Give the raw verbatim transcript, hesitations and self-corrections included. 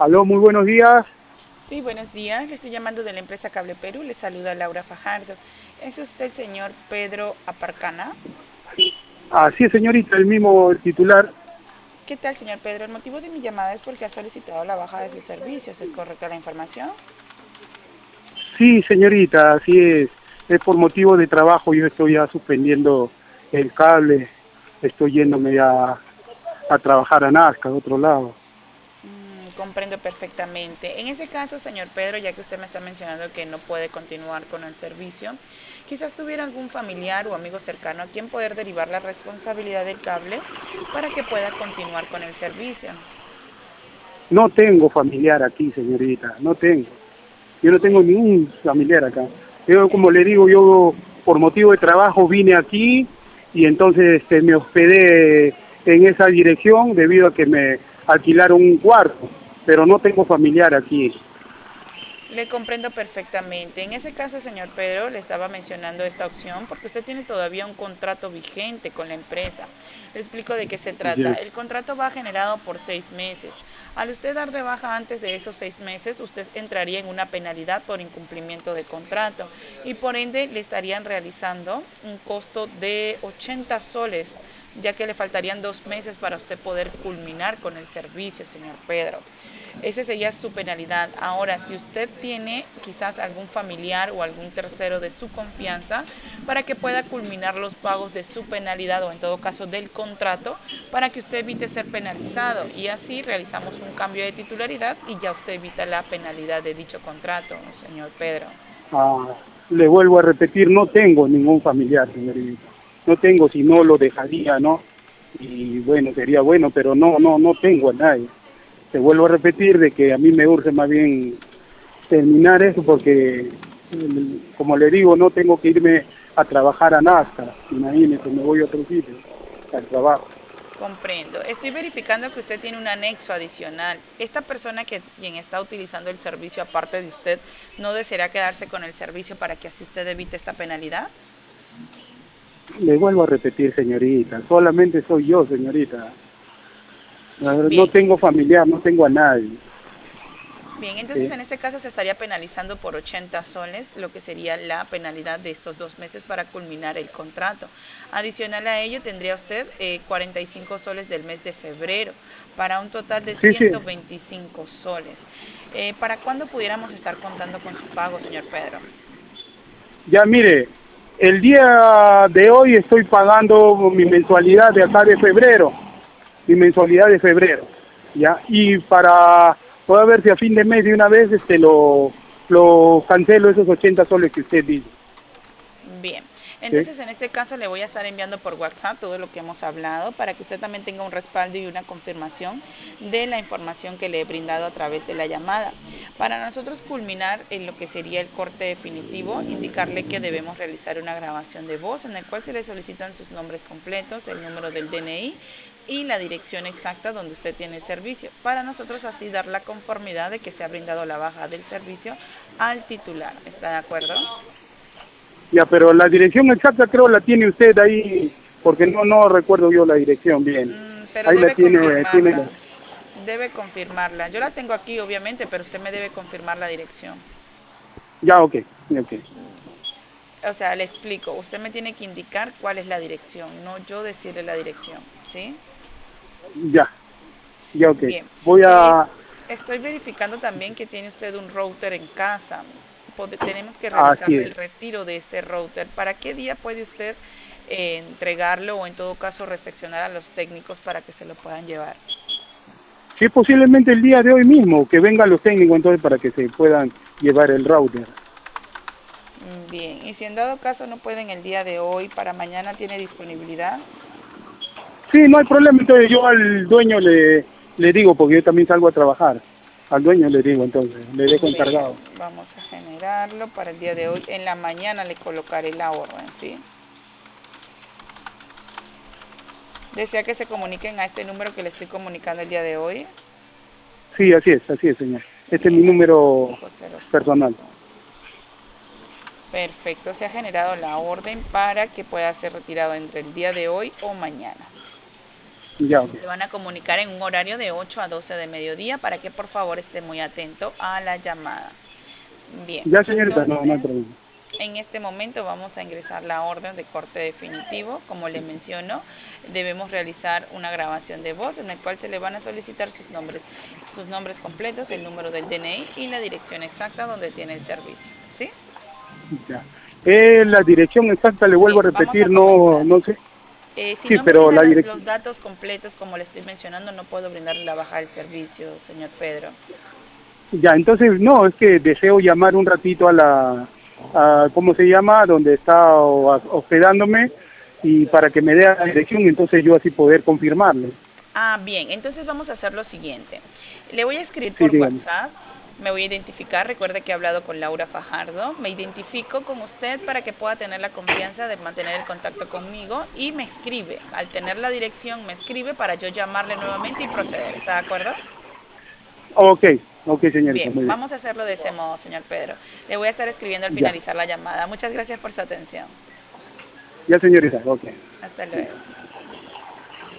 Aló, muy buenos días. Sí, buenos días. Le estoy llamando de la empresa Cable Perú. Le saluda Laura Fajardo. ¿Es usted el señor Pedro Aparcana? Así es, señorita, el mismo titular. ¿Qué tal, señor Pedro? El motivo de mi llamada es porque ha solicitado la baja de sus servicios. ¿Es correcta la información? Sí, señorita, así es. Es por motivo de trabajo, yo estoy ya suspendiendo el cable, estoy yéndome ya a trabajar a Nazca, a otro lado. Mm, comprendo perfectamente. En ese caso, señor Pedro, ya que usted me está mencionando que no puede continuar con el servicio, quizás tuviera algún familiar o amigo cercano a quien poder derivar la responsabilidad del cable para que pueda continuar con el servicio. No tengo familiar aquí, señorita, no tengo. Yo no tengo ningún familiar acá. Yo, como le digo, yo por motivo de trabajo vine aquí y entonces este, me hospedé en esa dirección debido a que me alquilaron un cuarto, pero no tengo familiar aquí. Le comprendo perfectamente. En ese caso, señor Pedro, le estaba mencionando esta opción porque usted tiene todavía un contrato vigente con la empresa. Le explico de qué se trata. Yes. El contrato va generado por seis meses. Al usted dar de baja antes de esos seis meses, usted entraría en una penalidad por incumplimiento de contrato y por ende le estarían realizando un costo de ochenta soles, ya que le faltarían dos meses para usted poder culminar con el servicio, señor Pedro. Esa sería su penalidad. Ahora, si usted tiene quizás algún familiar o algún tercero de su confianza para que pueda culminar los pagos de su penalidad o en todo caso del contrato para que usted evite ser penalizado y así realizamos un cambio de titularidad y ya usted evita la penalidad de dicho contrato, señor Pedro. Ah, le vuelvo a repetir, no tengo ningún familiar, señorita. No tengo, si no lo dejaría, ¿no? Y bueno, sería bueno, pero no, no, no tengo a nadie. Te vuelvo a repetir de que a mí me urge más bien terminar eso porque, mm, como le digo, no tengo que irme a trabajar a Nazca. Imagínese, me voy a otro sitio al trabajo. Comprendo. Estoy verificando que usted tiene un anexo adicional. Esta persona que quien está utilizando el servicio aparte de usted, ¿no deseará quedarse con el servicio para que así usted evite esta penalidad? Le vuelvo a repetir, señorita, solamente soy yo, señorita. No Bien, tengo familiar, no tengo a nadie. bien, entonces ¿Sí? en este caso se estaría penalizando por ochenta soles, lo que sería la penalidad de estos dos meses para culminar el contrato. Adicional a ello, tendría usted eh, cuarenta y cinco soles del mes de febrero, para un total de Sí, sí. ciento veinticinco soles. Eh, ¿Para cuándo pudiéramos estar contando con su pago, señor Pedro? Ya mire, el día de hoy estoy pagando mi mensualidad de acá de febrero, mi mensualidad de febrero, ya, y para poder ver si a fin de mes de una vez este lo, lo cancelo esos ochenta soles que usted dice, Bien, ¿sí? entonces en este caso le voy a estar enviando por WhatsApp todo lo que hemos hablado para que usted también tenga un respaldo y una confirmación de la información que le he brindado a través de la llamada. Para nosotros culminar en lo que sería el corte definitivo, indicarle que debemos realizar una grabación de voz en el cual se le solicitan sus nombres completos, el número del D N I y la dirección exacta donde usted tiene el servicio, para nosotros así dar la conformidad de que se ha brindado la baja del servicio al titular. ¿Está de acuerdo? Ya, pero la dirección exacta creo la tiene usted ahí, porque no no recuerdo yo la dirección bien. Mm, pero Ahí la debe tiene, tiene confirmarla. la... Debe confirmarla. Yo la tengo aquí, obviamente, pero usted me debe confirmar la dirección. Ya, ok, ok. O sea, le explico. Usted me tiene que indicar cuál es la dirección, no yo decirle la dirección, ¿sí? Ya, ya, ok. Bien. Voy Eh, a... es- estoy verificando también que tiene usted un router en casa. Pod- tenemos que Así realizarle es. el retiro de este router. ¿Para qué día puede usted eh, entregarlo o en todo caso recepcionar a los técnicos para que se lo puedan llevar? Sí, posiblemente el día de hoy mismo, que vengan los técnicos entonces para que se puedan llevar el router. Mm, bien, y si en dado caso no pueden el día de hoy, para mañana tiene disponibilidad. Sí, no hay problema, entonces yo al dueño le, le digo, porque yo también salgo a trabajar. Al dueño le digo entonces, le dejo Bien, encargado. vamos a generarlo para el día de hoy. En la mañana le colocaré la orden, ¿sí? ¿Desea que se comuniquen a este número que le estoy comunicando el día de hoy? Sí, así es, así es, señor. Este es mi Bien, al número cinco cero personal. cinco. Perfecto, se ha generado la orden para que pueda ser retirado entre el día de hoy o mañana. Ya, ok. Se van a comunicar en un horario de ocho a doce de mediodía para que por favor esté muy atento a la llamada. Bien, Ya, señorita, no, no hay entonces problema. en este momento vamos a ingresar la orden de corte definitivo. Como le menciono, debemos realizar una grabación de voz en la cual se le van a solicitar sus nombres, sus nombres completos, el número del D N I y la dirección exacta donde tiene el servicio. ¿Sí? Ya. Eh, la dirección exacta, le vuelvo Bien, a vamos a repetir, no, comenzar. no sé. Eh, si Sí, no me pero brinda la las- dirección. los datos completos como le estoy mencionando, no puedo brindarle la baja del servicio, señor Pedro. Ya, entonces, no, es que deseo llamar un ratito a la, a, ¿cómo se llama? Donde está o- hospedándome y para que me dé la dirección, entonces yo así poder confirmarle. Ah, bien, entonces vamos a hacer lo siguiente. Le voy a escribir Sí, por dígame. WhatsApp, me voy a identificar, recuerde que he hablado con Laura Fajardo, me identifico con usted para que pueda tener la confianza de mantener el contacto conmigo y me escribe. Al tener la dirección, me escribe para yo llamarle nuevamente y proceder. ¿Está de acuerdo? Ok, ok, señorita, Bien, muy bien. vamos a hacerlo de ese modo, señor Pedro. Le voy a estar escribiendo al Ya, finalizar la llamada. Muchas gracias por su atención. ya, señorita, ok. Hasta luego.